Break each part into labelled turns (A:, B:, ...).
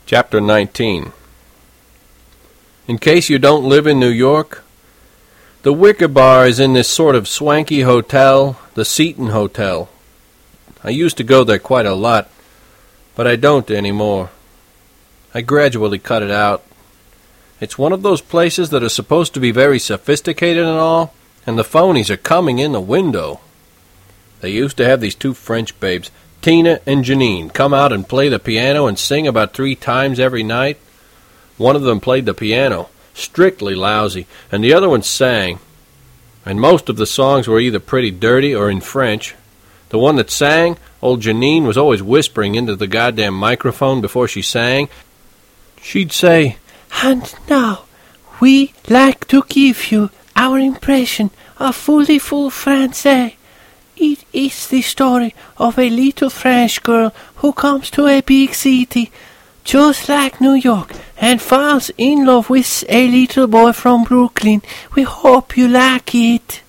A: Chapter 19. In case you don't live in New York, the Wicker Bar is in this sort of swanky hotel, the Seton Hotel. I used to go there quite a lot, but I don't anymore. I gradually cut it out. It's one of those places that are supposed to be very sophisticated and all, and the phonies are coming in the window. They used to have these two French babes, Tina and Janine, come out and play the piano and sing about 3 times every night. One of them played the piano, strictly lousy, and the other one sang. And most of the songs were either pretty dirty or in French. The one that sang, old Janine, was always whispering into the goddamn microphone before she sang. She'd say,
B: "And now, we like to give you our impression of Voulez-vous Français. It is the story of a little French girl who comes to a big city, just like New York, and falls in love with a little boy from Brooklyn. We hope you like it."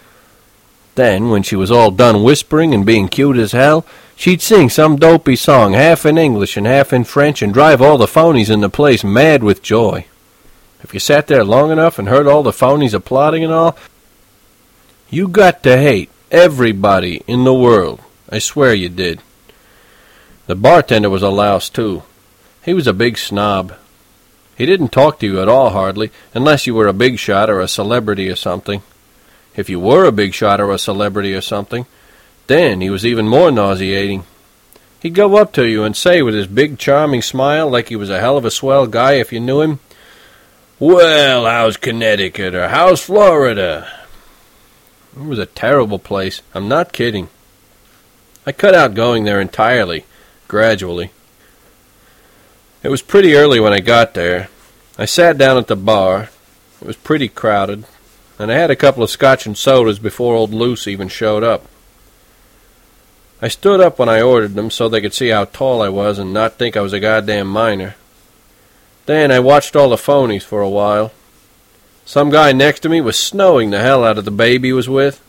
A: Then, when she was all done whispering and being cute as hell, she'd sing some dopey song, half in English and half in French, and drive all the phonies in the place mad with joy. If you sat there long enough and heard all the phonies applauding and all, you got to hate everybody in the world. I swear you did. The bartender was a louse, too. He was a big snob. He didn't talk to you at all, hardly, unless you were a big shot or a celebrity or something. If you were a big shot or a celebrity or something, then he was even more nauseating. He'd go up to you and say with his big charming smile, like he was a hell of a swell guy if you knew him, "Well, how's Connecticut, or how's Florida?" It was a terrible place. I'm not kidding. I cut out going there entirely, gradually. It was pretty early when I got there. I sat down at the bar. It was pretty crowded, and I had a couple of scotch and sodas before old Luce even showed up. I stood up when I ordered them so they could see how tall I was and not think I was a goddamn minor. Then I watched all the phonies for a while. Some guy next to me was snowing the hell out of the babe he was with.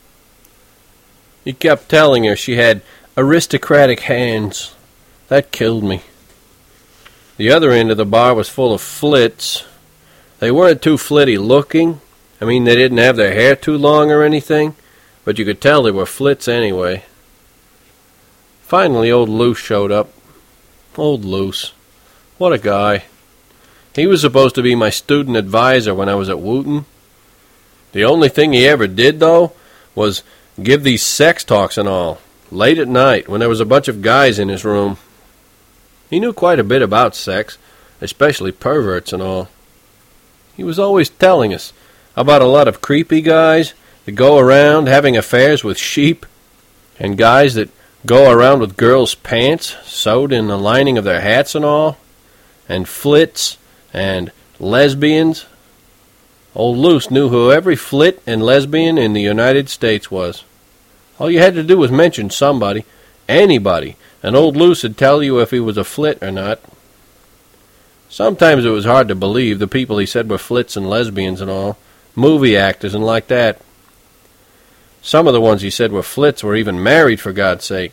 A: He kept telling her she had aristocratic hands. That killed me. The other end of the bar was full of flits. They weren't too flitty looking. I mean, they didn't have their hair too long or anything, but you could tell they were flits anyway. Finally, old Luce showed up. Old Luce. What a guy. He was supposed to be my student advisor when I was at Wooten. The only thing he ever did, though, was give these sex talks and all, late at night, when there was a bunch of guys in his room. He knew quite a bit about sex, especially perverts and all. He was always telling us about a lot of creepy guys that go around having affairs with sheep, and guys that go around with girls' pants sewed in the lining of their hats and all, and flits, and lesbians. Old Luce knew who every flit and lesbian in the United States was. All you had to do was mention somebody, anybody, and old Luce would tell you if he was a flit or not. Sometimes it was hard to believe the people he said were flits and lesbians and all, movie actors and like that. Some of the ones he said were flits were even married, for God's sake.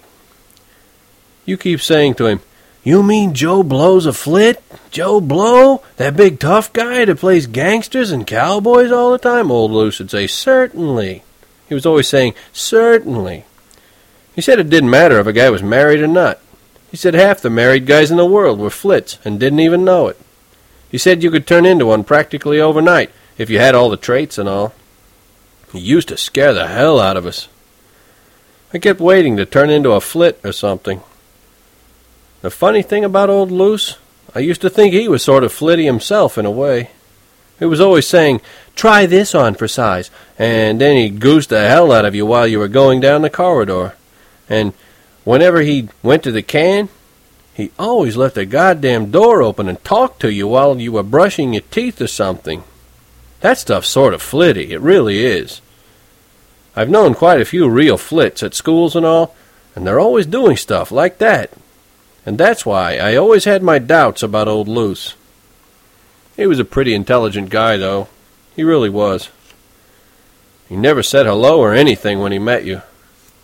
A: You keep saying to him, "You mean Joe Blow's a flit? Joe Blow? That big tough guy that plays gangsters and cowboys all the time?" Old Luce would say, "Certainly." He was always saying, "Certainly." He said it didn't matter if a guy was married or not. He said half the married guys in the world were flits and didn't even know it. He said you could turn into one practically overnight if you had all the traits and all. He used to scare the hell out of us. I kept waiting to turn into a flit or something. The funny thing about old Luce, I used to think he was sort of flitty himself in a way. He was always saying, "Try this on for size," and then he'd goose the hell out of you while you were going down the corridor. And whenever he went to the can, he always left the goddamn door open and talked to you while you were brushing your teeth or something. That stuff's sort of flitty, it really is. I've known quite a few real flits at schools and all, and they're always doing stuff like that. And that's why I always had my doubts about old Luce. He was a pretty intelligent guy, though. He really was. He never said hello or anything when he met you.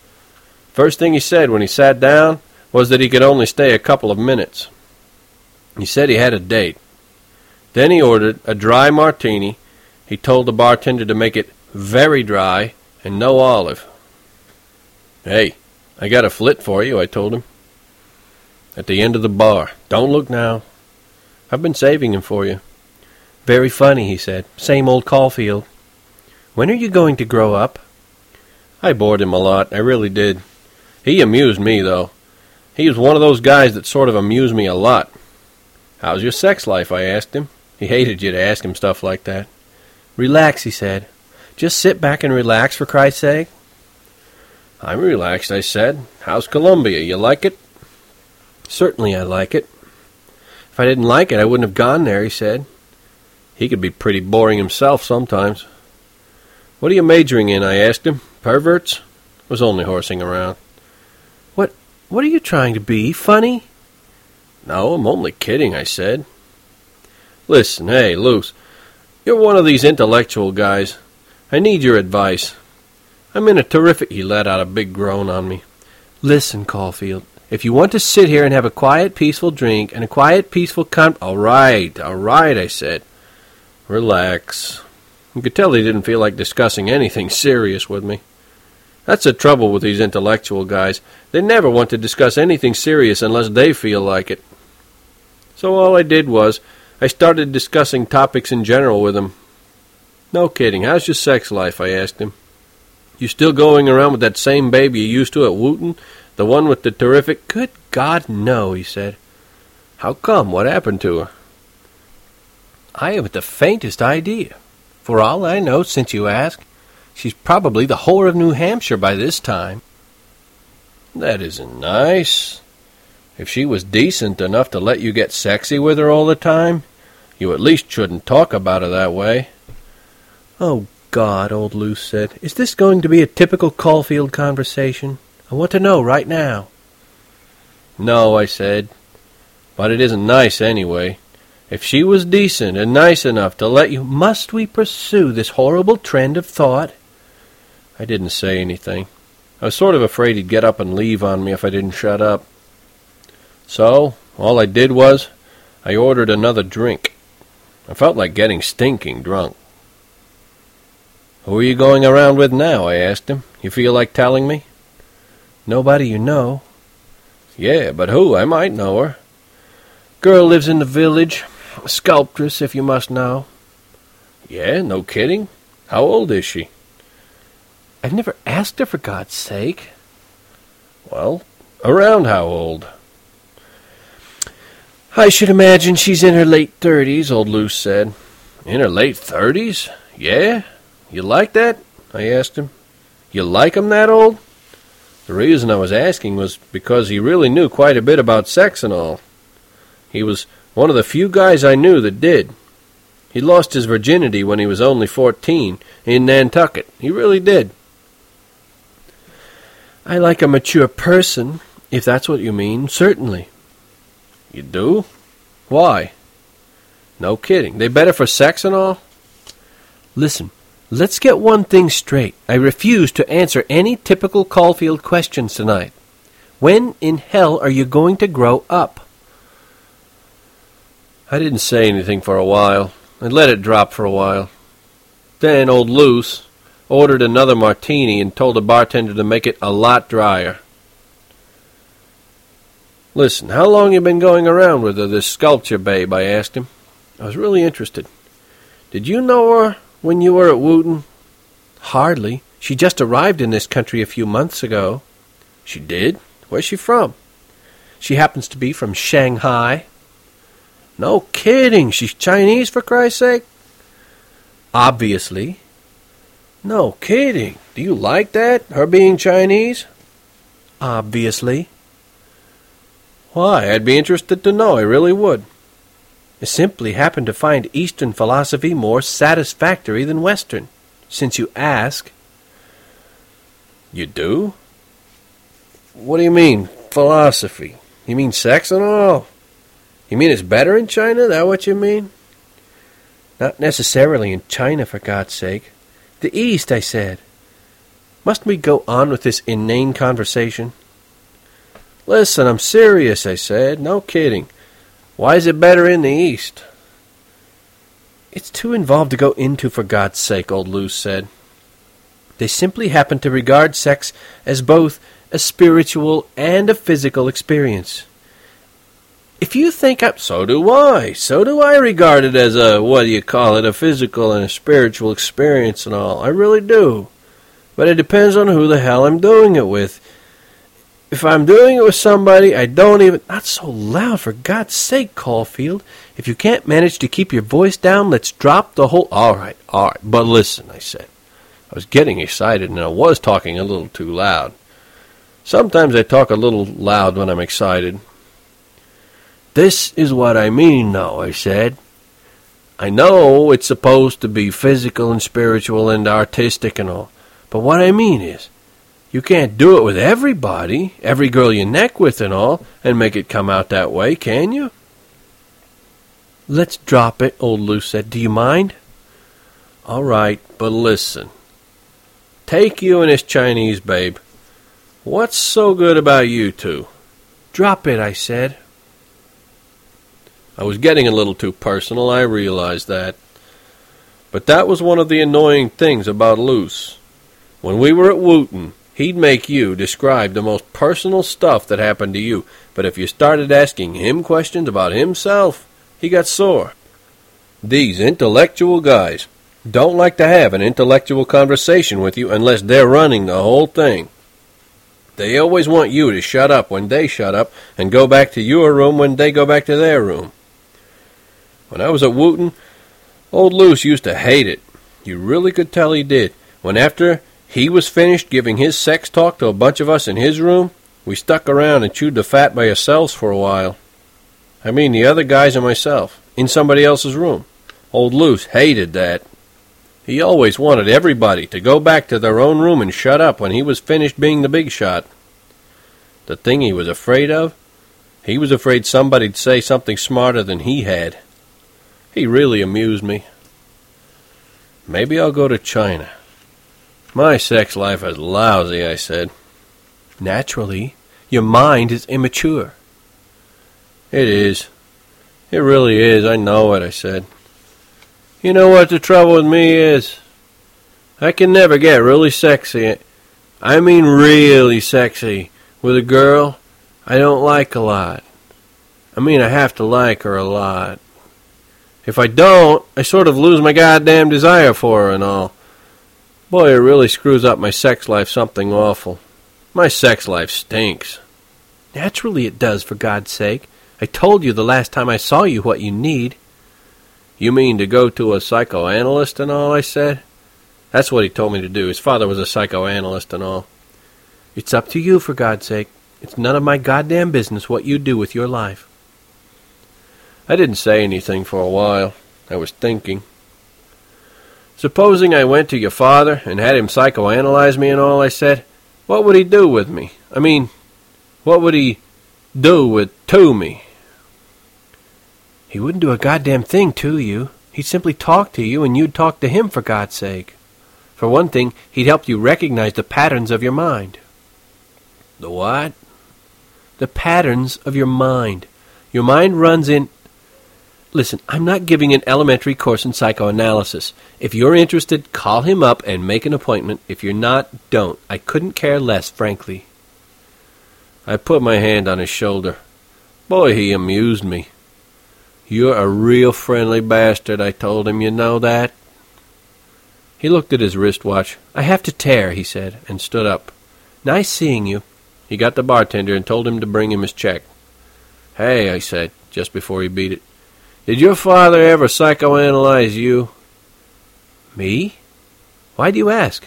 A: First thing he said when he sat down was that he could only stay a couple of minutes. He said he had a date. Then he ordered a dry martini. He told the bartender to make it very dry and no olive. "Hey, I got a flit for you," I told him. "At the end of the bar. Don't look now. I've been saving him for you."
B: "Very funny," he said. "Same old Caulfield. When are you going to grow up?"
A: I bored him a lot. I really did. He amused me, though. He was one of those guys that sort of amused me a lot. "How's your sex life?" I asked him. He hated you to ask him stuff like that.
B: "Relax," he said. "Just sit back and relax, for Christ's sake."
A: "I'm relaxed," I said. "How's Columbia? You like it?"
B: "Certainly I like it." "If I didn't like it, I wouldn't have gone there," he said.
A: He could be pretty boring himself sometimes. "What are you majoring in?" I asked him. "Perverts?" Was only horsing around.
B: What are you trying to be? Funny?"
A: "No, I'm only kidding," I said. "Listen, hey, Luce, you're one of these intellectual guys. I need your advice. I'm in a terrific—" He let out a big groan on me.
B: "Listen, Caulfield, if you want to sit here and have a quiet, peaceful drink and a quiet, peaceful
A: All right, I said. Relax. You could tell he didn't feel like discussing anything serious with me. That's the trouble with these intellectual guys. They never want to discuss anything serious unless they feel like it. So all I did was, I started discussing topics in general with him. "No kidding, how's your sex life?" I asked him. "You still going around with that same babe you used to at Wooten? The one with the terrific—"
B: "Good God, no," he said.
A: "How come? What happened to her?"
B: "I haven't the faintest idea. For all I know, since you ask, she's probably the whore of New Hampshire by this time."
A: "That isn't nice. If she was decent enough to let you get sexy with her all the time, you at least shouldn't talk about her that way."
B: "Oh, God," old Luce said. "Is this going to be a typical Caulfield conversation? I want to know right now."
A: "No," I said. "But it isn't nice anyway. If she was decent and nice enough to let you—"
B: "Must we pursue this horrible trend of thought?"
A: I didn't say anything. I was sort of afraid he'd get up and leave on me if I didn't shut up. So, all I did was, I ordered another drink. I felt like getting stinking drunk. "Who are you going around with now?" I asked him. "You feel like telling me?"
B: "Nobody you know."
A: "Yeah, but who? I might know her."
B: "Girl lives in the village. A sculptress, if you must know."
A: "Yeah, no kidding? How old is she?"
B: "I've never asked her, for God's sake."
A: "Well, around how old?"
B: "I should imagine she's in her late 30s, old Luce said.
A: "In her late 30s? Yeah? You like that?" I asked him. "You like 'em that old?" The reason I was asking was because he really knew quite a bit about sex and all. He was one of the few guys I knew that did. He lost his virginity when he was only 14 in Nantucket. He really did.
B: "I like a mature person, if that's what you mean, certainly."
A: "You do? Why?" "No kidding. They better for sex and all?"
B: "Listen, let's get one thing straight. I refuse to answer any typical Caulfield questions tonight. When in hell are you going to grow up?"
A: I didn't say anything for a while. I let it drop for a while. Then old Luce ordered another martini and told the bartender to make it a lot drier. "Listen, how long you been going around with her, this sculpture babe?" I asked him. I was really interested. "Did you know her when you were at Wooten?"
B: "Hardly. She just arrived in this country a few months ago."
A: "She did? Where's she from?"
B: "She happens to be from Shanghai."
A: "No kidding. She's Chinese, for Christ's sake?"
B: "Obviously."
A: "No kidding. Do you like that, her being Chinese?"
B: "Obviously."
A: "Why? I'd be interested to know. I really would."
B: "I simply happen to find Eastern philosophy more satisfactory than Western, since you ask."
A: "You do? What do you mean, philosophy? You mean sex and all? You mean it's better in China? That what you mean?"
B: "Not necessarily in China, for God's sake. The East, I said. Mustn't we go on with this inane conversation?"
A: "Listen, I'm serious," I said. "No kidding. Why is it better in the East?
B: It's too involved to go into, for God's sake, old Luce said. They simply happen to regard sex as both a spiritual and a physical experience. If you think
A: So do I. So do I regard it as a physical and a spiritual experience and all. I really do. But it depends on who the hell I'm doing it with. If I'm doing it with somebody, I don't even...
B: Not so loud, for God's sake, Caulfield. If you can't manage to keep your voice down, let's drop the whole...
A: All right. But listen, I said. I was getting excited, and I was talking a little too loud. Sometimes I talk a little loud when I'm excited. This is what I mean, though, I said. I know it's supposed to be physical and spiritual and artistic and all, but what I mean is, you can't do it with everybody, every girl you neck with and all, and make it come out that way, can you?
B: Let's drop it, old Luce said. Do you mind?
A: All right, but listen. Take you and this Chinese babe. What's so good about you two?
B: Drop it, I said.
A: I was getting a little too personal, I realized that. But that was one of the annoying things about Luce. When we were at Wooten, he'd make you describe the most personal stuff that happened to you, but if you started asking him questions about himself, he got sore. These intellectual guys don't like to have an intellectual conversation with you unless they're running the whole thing. They always want you to shut up when they shut up and go back to your room when they go back to their room. When I was at Wooten, old Luce used to hate it. You really could tell he did. When after he was finished giving his sex talk to a bunch of us in his room, we stuck around and chewed the fat by ourselves for a while. I mean the other guys and myself, in somebody else's room. Old Luce hated that. He always wanted everybody to go back to their own room and shut up when he was finished being the big shot. The thing he was afraid of? He was afraid somebody'd say something smarter than he had. He really amused me. Maybe I'll go to China. My sex life is lousy, I said.
B: Naturally. Your mind is immature.
A: It is. It really is. I know it, I said. You know what the trouble with me is? I can never get really sexy. I mean really sexy with a girl I don't like a lot. I mean I have to like her a lot. If I don't, I sort of lose my goddamn desire for her and all. Boy, it really screws up my sex life something awful. My sex life stinks.
B: Naturally it does, for God's sake. I told you the last time I saw you what you need.
A: You mean to go to a psychoanalyst and all, I said? That's what he told me to do. His father was a psychoanalyst and all.
B: It's up to you, for God's sake. It's none of my goddamn business what you do with your life.
A: I didn't say anything for a while. I was thinking. Supposing I went to your father and had him psychoanalyze me and all, I said, what would he do with me? I mean, what would he do to me?
B: He wouldn't do a goddamn thing to you. He'd simply talk to you and you'd talk to him, for God's sake. For one thing, he'd help you recognize the patterns of your mind.
A: The what?
B: The patterns of your mind. Your mind runs in... Listen, I'm not giving an elementary course in psychoanalysis. If you're interested, call him up and make an appointment. If you're not, don't. I couldn't care less, frankly.
A: I put my hand on his shoulder. Boy, he amused me. You're a real friendly bastard, I told him. You know that?
B: He looked at his wristwatch. I have to tear, he said, and stood up. Nice seeing you.
A: He got the bartender and told him to bring him his check. Hey, I said, just before he beat it. Did your father ever psychoanalyze you?
B: Me? Why do you ask?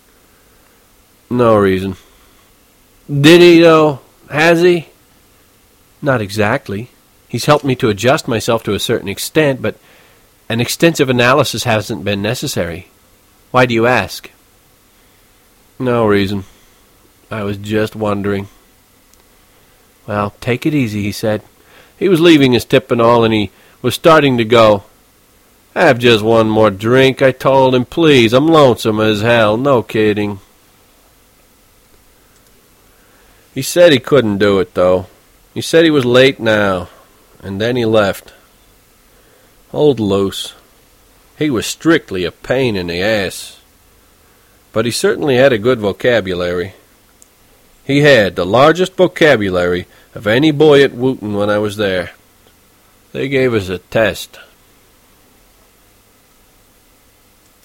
A: No reason. Did he, though? Has he?
B: Not exactly. He's helped me to adjust myself to a certain extent, but an extensive analysis hasn't been necessary. Why do you ask?
A: No reason. I was just wondering.
B: Well, take it easy, he said.
A: He was leaving his tip and all, and he was starting to go. Have just one more drink, I told him. Please, I'm lonesome as hell. No kidding. He said he couldn't do it, though. He said he was late now, and then he left. Old Luce. He was strictly a pain in the ass. But he certainly had a good vocabulary. He had the largest vocabulary of any boy at Wootton when I was there. They gave us a test.